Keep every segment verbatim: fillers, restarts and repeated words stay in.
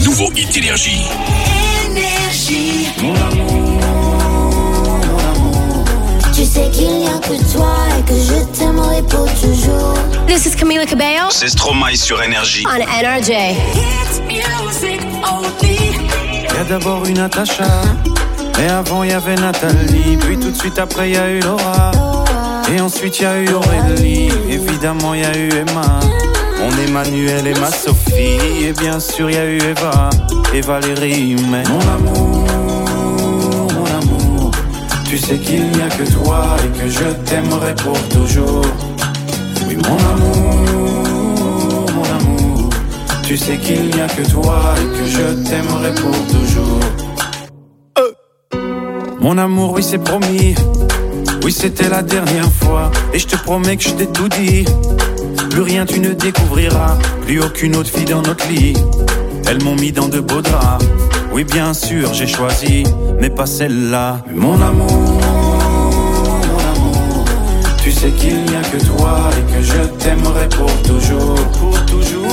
nouveau hit Énergie. Énergie. Mon amour, mon amour. Tu sais qu'il n'y a que toi et que je t'aimerai pour toujours. This is Camila Cabello. C'est Stromae sur Énergie. On N R J. It's music only. Y'a d'abord une Natacha, et avant y avait Nathalie, puis tout de suite après y a eu Laura, et ensuite y a eu Aurélie, évidemment y a eu Emma, mon Emmanuel et ma Sophie, et bien sûr y a eu Eva et Valérie, mais mon amour, mon amour, tu sais qu'il n'y a que toi et que je t'aimerai pour toujours. Oui mon amour, mon amour, tu sais qu'il n'y a que toi et que je t'aimerai pour toujours. Euh. Mon amour, oui c'est promis, oui c'était la dernière fois, et je te promets que je t'ai tout dit. Plus rien tu ne découvriras, plus aucune autre fille dans notre lit. Elles m'ont mis dans de beaux draps, oui bien sûr j'ai choisi, mais pas celle-là. Mon amour, mon amour, tu sais qu'il n'y a que toi et que je t'aimerai pour toujours, pour toujours.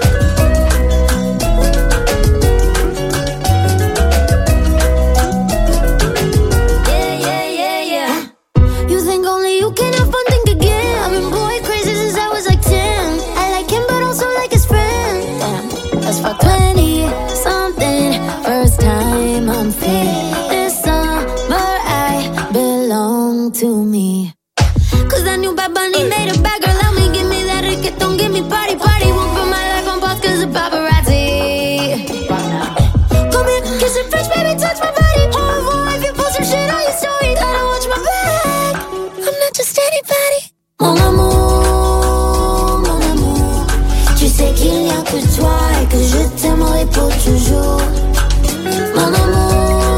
To me, cause that new Bad Bunny made a bad girl. Let me give me that reggaeton, give me party, party. Won't put my life on pause cause of paparazzi. Come here, kiss it fresh, baby, touch my body. Au revoir if you post some shit on your story. Gotta watch my back, I'm not just anybody. Mon amour, mon amour, tu sais qu'il n'y a que toi et que je t'aimerai pour toujours. Mon amour,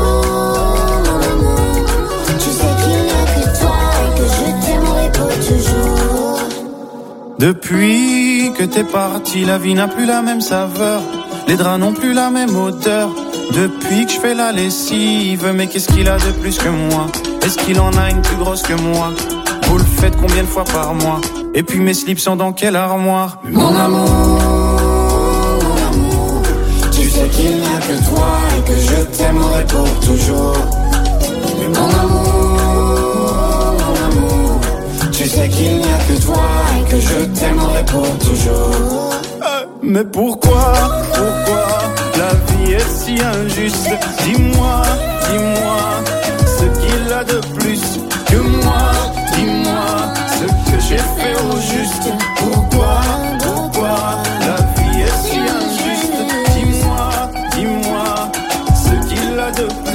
depuis que t'es parti, la vie n'a plus la même saveur, les draps n'ont plus la même odeur. Depuis que je fais la lessive, mais qu'est-ce qu'il a de plus que moi? Est-ce qu'il en a une plus grosse que moi? Vous le faites combien de fois par mois? Et puis mes slips sont dans quelle armoire? Mon amour, mon amour, tu sais qu'il n'y a que toi et que je t'aimerai pour toujours. Mais mon amour, mon amour, tu sais qu'il n'y a que toi et que je t'aimerai pour toujours. Euh, mais pourquoi, pourquoi la vie est si injuste? Dis-moi, dis-moi ce qu'il a de plus que moi. Dis-moi ce que j'ai fait au juste. Pourquoi, pourquoi la vie est si injuste? Dis-moi, dis-moi ce qu'il a de plus.